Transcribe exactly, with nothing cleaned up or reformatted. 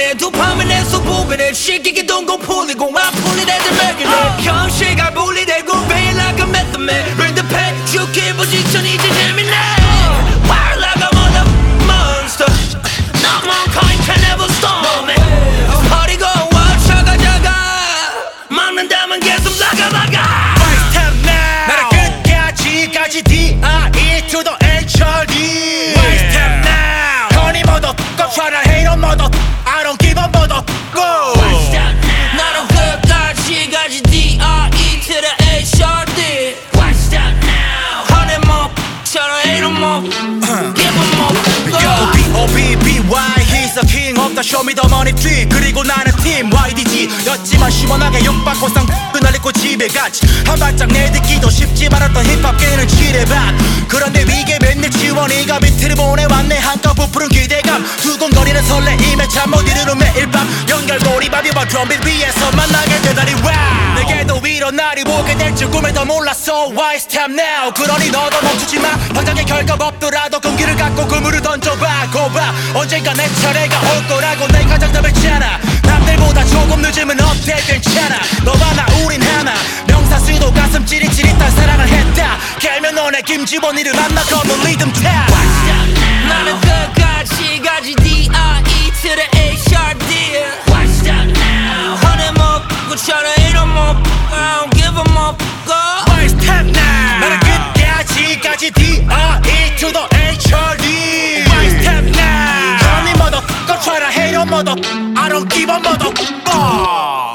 it 도파민에서 보면 it 시기게 동공 풀리고 I pull it as a magnet 현실과 분리되고 feel like a method man Bring the pain 죽기 position 이제 재밌네 Wild like a mother monster No mankind can ever stop me 버리고 와 차가 차가 막는다면 계속 나가 나가 Right step now 나를 끝까지까지 D I E to the H R D Right step now honey mother go try to hate on mother I don't give a mother go Right step now 나를 끝까지까지 D I E to the H R D Right step now honey mother try to hate on mother give a mother Yo B O B B Y He's the king of the show me the money tree 그리고 나는 팀 Y D G 였지만 시원하게 욕받고 쌍 날리고 집에 갔지 한 발짝 내딛기도 쉽지 않았던 힙합계는 지뢰밭 그런데 위계 맨날 지원이가 비트를 보내왔네 한껏 부푸른 기대감 두근거리는 설레임에 잠 못 이루는 매일 밤 연결고리 바비와 드럼빗 위에서 만나게 되다니 wow 내게도 이런 날이 오게 될 줄 꿈에도 몰랐어 Why stop now 그러니 너도 멈추지 마 당장의 결과가 없더라도 금기를 갖고 그물을 던져봐 고봐 언젠가 내 차례가 올 거라고 내가 장담했잖아 남들보다 조금 늦으면 어때 괜찮아 너와 나 우린 하나 명사수도 가슴 찌릿찌릿한 사랑을 했다 깨면 너네 김지원이를 만나 검은 리듬 타 나는 끝까지 가지 D I E to the H R D Watch that now honey 먹고 차라 이런 먹고 I don't give a fuck Why stop now 나는 끝까지까지 D I E to the H R D Why stop now honey mother go try to hate on mother I don't give a mother fuck